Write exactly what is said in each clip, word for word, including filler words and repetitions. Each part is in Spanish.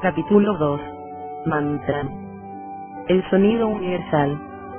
Capítulo dos. Mantra. El sonido universal.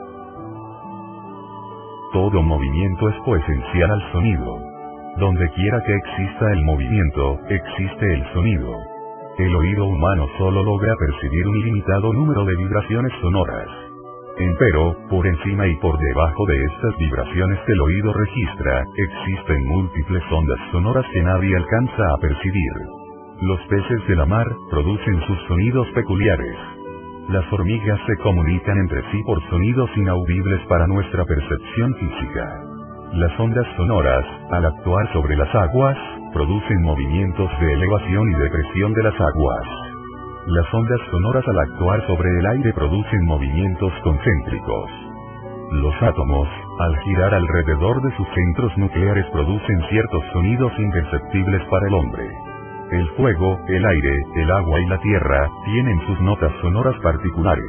Todo movimiento es coesencial al sonido. Donde quiera que exista el movimiento, existe el sonido. El oído humano solo logra percibir un ilimitado número de vibraciones sonoras. Empero, por encima y por debajo de estas vibraciones que el oído registra, existen múltiples ondas sonoras que nadie alcanza a percibir. Los peces de la mar producen sus sonidos peculiares. Las hormigas se comunican entre sí por sonidos inaudibles para nuestra percepción física. Las ondas sonoras, al actuar sobre las aguas, producen movimientos de elevación y depresión de las aguas. Las ondas sonoras al actuar sobre el aire producen movimientos concéntricos. Los átomos, al girar alrededor de sus centros nucleares producen ciertos sonidos imperceptibles para el hombre. El fuego, el aire, el agua y la tierra, tienen sus notas sonoras particulares.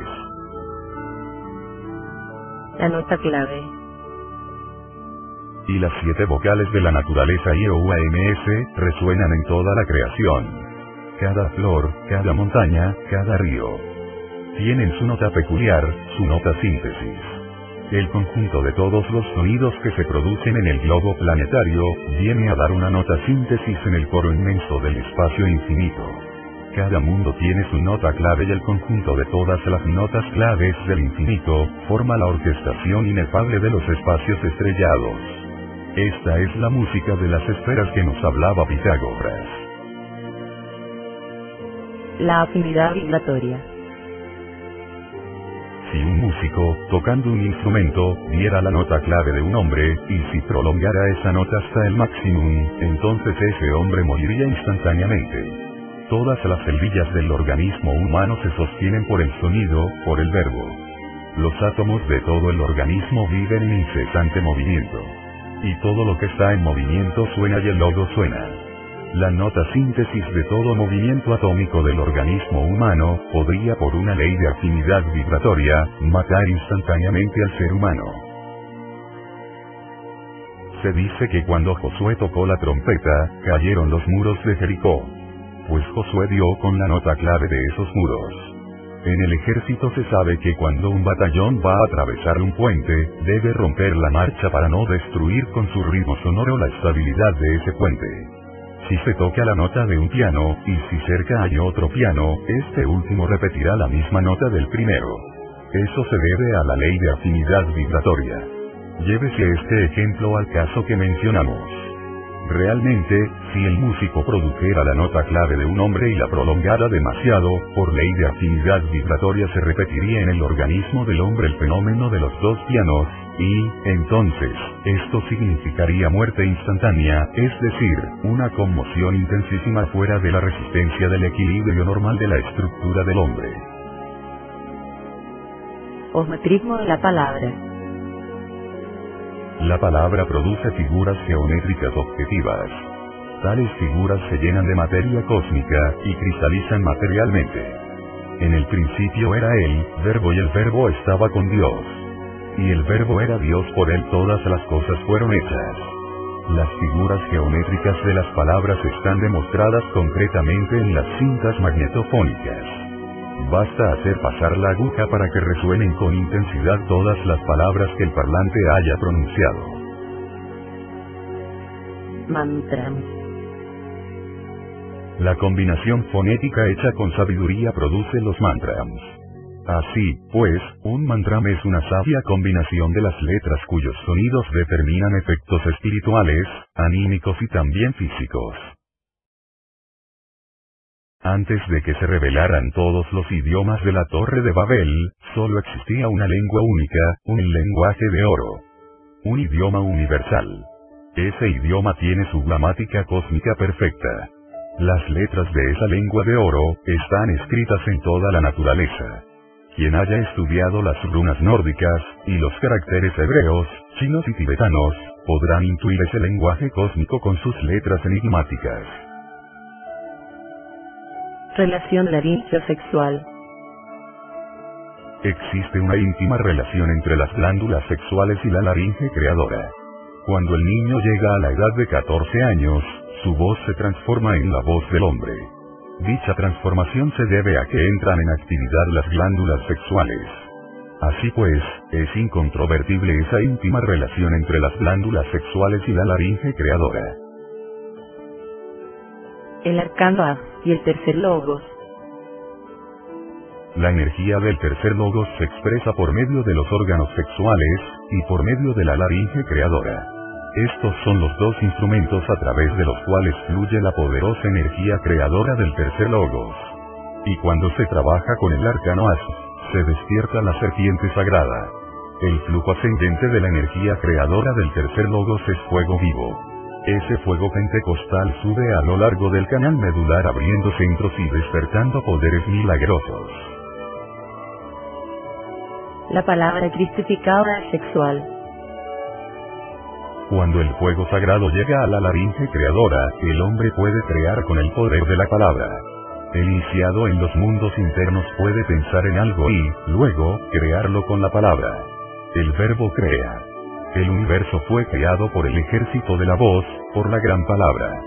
La nota clave. Y las siete vocales de la naturaleza I O U A M S, resuenan en toda la creación. Cada flor, cada montaña, cada río. Tienen su nota peculiar, su nota síntesis. El conjunto de todos los sonidos que se producen en el globo planetario, viene a dar una nota síntesis en el coro inmenso del espacio infinito. Cada mundo tiene su nota clave y el conjunto de todas las notas claves del infinito, forma la orquestación inefable de los espacios estrellados. Esta es la música de las esferas que nos hablaba Pitágoras. La afinidad vibratoria. Si un músico, tocando un instrumento, diera la nota clave de un hombre, y si prolongara esa nota hasta el máximum, entonces ese hombre moriría instantáneamente. Todas las celdillas del organismo humano se sostienen por el sonido, por el verbo. Los átomos de todo el organismo viven en incesante movimiento. Y todo lo que está en movimiento suena y el logo suena. La nota síntesis de todo movimiento atómico del organismo humano, podría por una ley de afinidad vibratoria, matar instantáneamente al ser humano. Se dice que cuando Josué tocó la trompeta, cayeron los muros de Jericó. Pues Josué dio con la nota clave de esos muros. En el ejército se sabe que cuando un batallón va a atravesar un puente, debe romper la marcha para no destruir con su ritmo sonoro la estabilidad de ese puente. Si se toca la nota de un piano, y si cerca hay otro piano, este último repetirá la misma nota del primero. Eso se debe a la ley de afinidad vibratoria. Llévese este ejemplo al caso que mencionamos. Realmente, si el músico produjera la nota clave de un hombre y la prolongara demasiado, por ley de afinidad vibratoria se repetiría en el organismo del hombre el fenómeno de los dos pianos, y, entonces, esto significaría muerte instantánea, es decir, una conmoción intensísima fuera de la resistencia del equilibrio normal de la estructura del hombre. Osmetrismo de la palabra. La palabra produce figuras geométricas objetivas. Tales figuras se llenan de materia cósmica, y cristalizan materialmente. En el principio era el Verbo y el Verbo estaba con Dios. Y el Verbo era Dios, por él todas las cosas fueron hechas. Las figuras geométricas de las palabras están demostradas concretamente en las cintas magnetofónicas. Basta hacer pasar la aguja para que resuenen con intensidad todas las palabras que el parlante haya pronunciado. Mantra. La combinación fonética hecha con sabiduría produce los mantras. Así, pues, un mantra es una sabia combinación de las letras cuyos sonidos determinan efectos espirituales, anímicos y también físicos. Antes de que se revelaran todos los idiomas de la Torre de Babel, solo existía una lengua única, un lenguaje de oro. Un idioma universal. Ese idioma tiene su gramática cósmica perfecta. Las letras de esa lengua de oro, están escritas en toda la naturaleza. Quien haya estudiado las runas nórdicas, y los caracteres hebreos, chinos y tibetanos, podrán intuir ese lenguaje cósmico con sus letras enigmáticas. Relación laringio-sexual. Existe una íntima relación entre las glándulas sexuales y la laringe creadora. Cuando el niño llega a la edad de catorce años, su voz se transforma en la voz del hombre. Dicha transformación se debe a que entran en actividad las glándulas sexuales. Así pues, es incontrovertible esa íntima relación entre las glándulas sexuales y la laringe creadora. El arcano A y el tercer logos. La energía del tercer logos se expresa por medio de los órganos sexuales, y por medio de la laringe creadora. Estos son los dos instrumentos a través de los cuales fluye la poderosa energía creadora del tercer logos. Y cuando se trabaja con el arcano As, se despierta la serpiente sagrada. El flujo ascendente de la energía creadora del tercer logos es fuego vivo. Ese fuego pentecostal sube a lo largo del canal medular abriendo centros y despertando poderes milagrosos. La palabra cristificada sexual. Cuando el fuego sagrado llega a la laringe creadora, el hombre puede crear con el poder de la palabra. El iniciado en los mundos internos puede pensar en algo y, luego, crearlo con la palabra. El verbo crea. El universo fue creado por el ejército de la voz, por la gran palabra.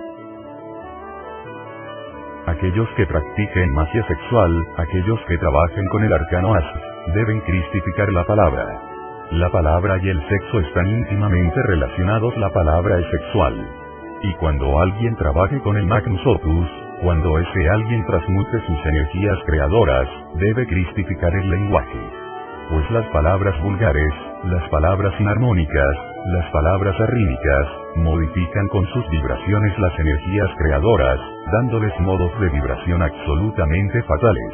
Aquellos que practiquen magia sexual, aquellos que trabajen con el arcano As, deben cristificar la palabra. La palabra y el sexo están íntimamente relacionados, la palabra es sexual. Y cuando alguien trabaje con el Magnus Opus, cuando ese alguien transmute sus energías creadoras, debe cristificar el lenguaje. Pues las palabras vulgares, las palabras inarmónicas, las palabras arrínicas, modifican con sus vibraciones las energías creadoras, dándoles modos de vibración absolutamente fatales.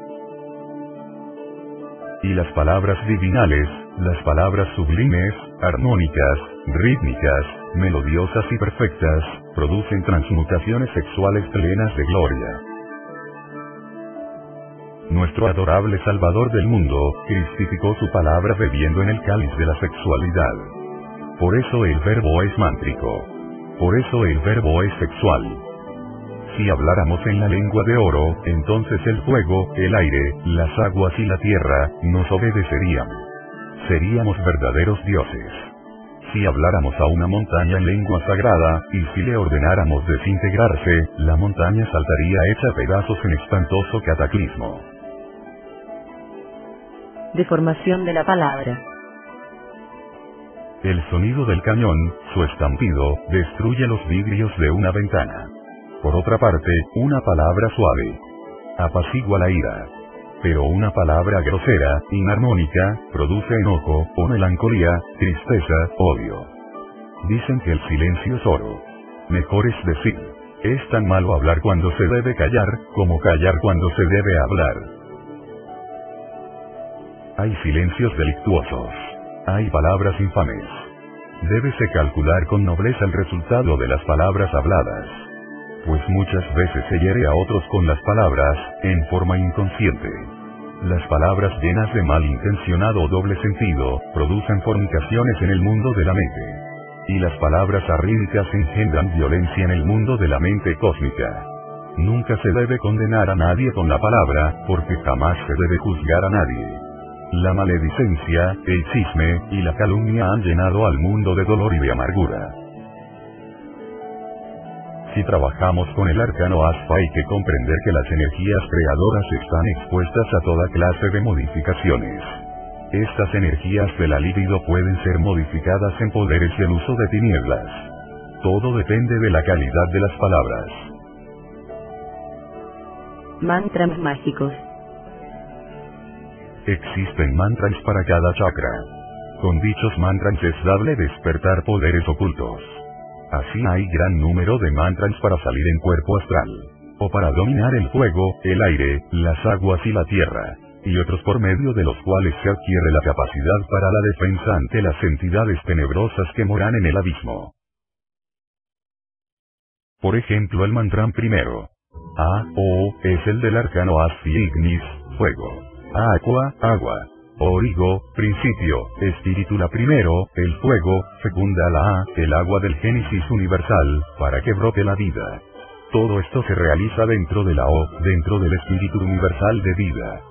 Y las palabras divinales, las palabras sublimes, armónicas, rítmicas, melodiosas y perfectas, producen transmutaciones sexuales plenas de gloria. Nuestro adorable Salvador del mundo, cristificó su palabra bebiendo en el cáliz de la sexualidad. Por eso el verbo es mántrico. Por eso el verbo es sexual. Si habláramos en la lengua de oro, entonces el fuego, el aire, las aguas y la tierra, nos obedecerían. Seríamos verdaderos dioses. Si habláramos a una montaña en lengua sagrada, y si le ordenáramos desintegrarse, la montaña saltaría hecha pedazos en espantoso cataclismo. Deformación de la palabra. El sonido del cañón, su estampido, destruye los vidrios de una ventana. Por otra parte, una palabra suave apacigua la ira. Pero una palabra grosera, inarmónica, produce enojo, o melancolía, tristeza, odio. Dicen que el silencio es oro. Mejor es decir, es tan malo hablar cuando se debe callar, como callar cuando se debe hablar. Hay silencios delictuosos. Hay palabras infames. Débese calcular con nobleza el resultado de las palabras habladas. Pues muchas veces se hiere a otros con las palabras, en forma inconsciente. Las palabras llenas de malintencionado o doble sentido, producen fornicaciones en el mundo de la mente. Y las palabras arrídicas engendran violencia en el mundo de la mente cósmica. Nunca se debe condenar a nadie con la palabra, porque jamás se debe juzgar a nadie. La maledicencia, el chisme, y la calumnia han llenado al mundo de dolor y de amargura. Si trabajamos con el arcano Aspa hay que comprender que las energías creadoras están expuestas a toda clase de modificaciones. Estas energías de la libido pueden ser modificadas en poderes y el uso de tinieblas. Todo depende de la calidad de las palabras. Mantras mágicos. Existen mantras para cada chakra. Con dichos mantras es dable despertar poderes ocultos. Así hay gran número de mantras para salir en cuerpo astral, o para dominar el fuego, el aire, las aguas y la tierra, y otros por medio de los cuales se adquiere la capacidad para la defensa ante las entidades tenebrosas que moran en el abismo. Por ejemplo, el mantra primero, A, O, es el del arcano Asfi Ignis, fuego. Aqua, agua. Origo, principio, espíritu. La primero, el fuego, fecunda la A, el agua del Génesis universal, para que brote la vida. Todo esto se realiza dentro de la O, dentro del espíritu universal de vida.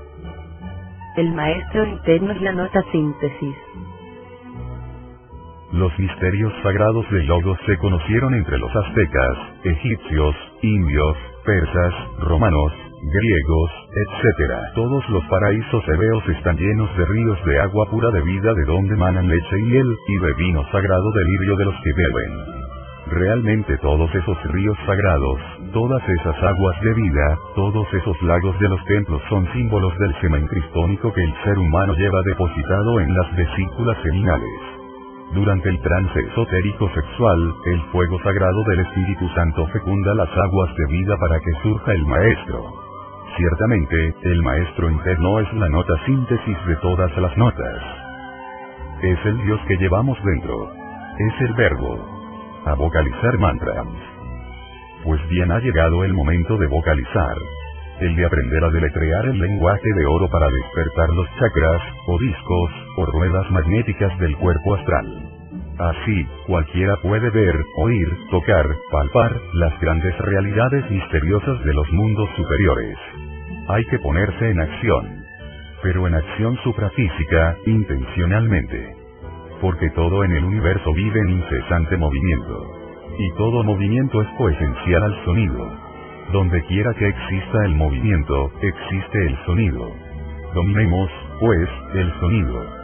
El maestro interno es la nota síntesis. Los misterios sagrados del Logos se conocieron entre los aztecas, egipcios, indios, persas, romanos, griegos, etcétera. Todos los paraísos hebeos están llenos de ríos de agua pura de vida de donde manan leche y miel, y de vino sagrado delirio de los que beben. Realmente todos esos ríos sagrados, todas esas aguas de vida, todos esos lagos de los templos son símbolos del semen cristónico que el ser humano lleva depositado en las vesículas seminales. Durante el trance esotérico sexual, el fuego sagrado del Espíritu Santo fecunda las aguas de vida para que surja el Maestro. Ciertamente, el Maestro interno es la nota síntesis de todas las notas. Es el Dios que llevamos dentro. Es el Verbo. A vocalizar mantras. Pues bien, ha llegado el momento de vocalizar. El de aprender a deletrear el lenguaje de oro para despertar los chakras, o discos, o ruedas magnéticas del cuerpo astral. Así, cualquiera puede ver, oír, tocar, palpar, las grandes realidades misteriosas de los mundos superiores. Hay que ponerse en acción. Pero en acción suprafísica, intencionalmente. Porque todo en el universo vive en incesante movimiento. Y todo movimiento es coesencial al sonido. Donde quiera que exista el movimiento, existe el sonido. Dominemos, pues, el sonido.